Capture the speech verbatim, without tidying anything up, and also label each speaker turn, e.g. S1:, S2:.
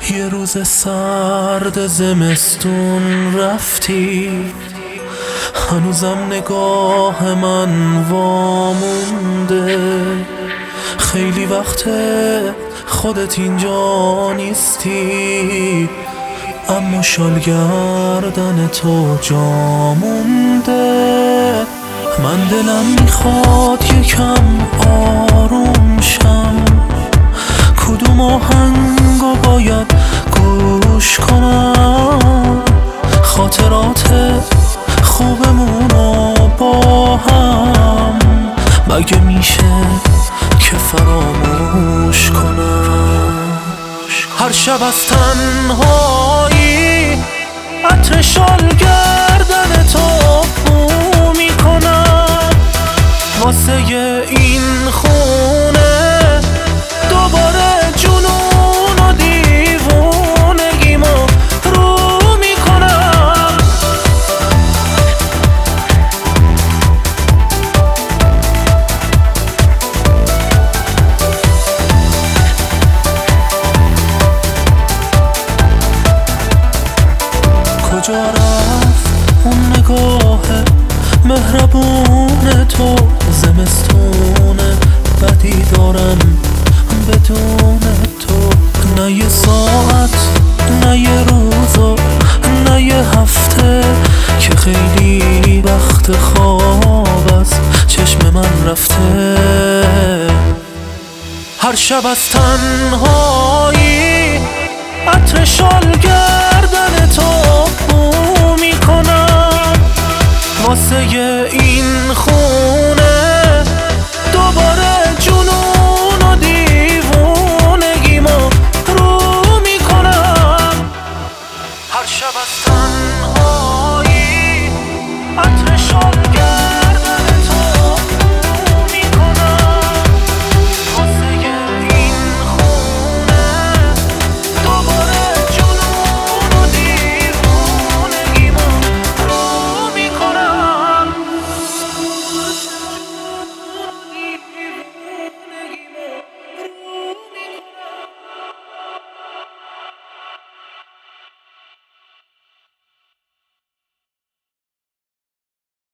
S1: یه روز سرد زمستون رفتی، هنوزم نگاه من وامونده. خیلی وقته خودت اینجا نیستی، اما شال گردن تو جا مونده. من دلم میخواد یکم آروم شم، کدوم آهنگو باید گوش کنم؟ خاطرات خوبمونو با هم مگه میشه که فراموش کنم؟ هر شب از تنهایی عطر شال گردن تو بو میکنم، واسه این خونه دوباره جنون و دیوونگیمو رو میکنم. کجا رفت اون نگاه مهربون تو؟ زمستون بدی دارم بدون تو، نه یه ساعت نه یه روز نه یه هفته که خیلی وقت خواب از چشم من رفته. هر شب از تنهایی عطر شال گردن تو بو میکنم، واسه این خون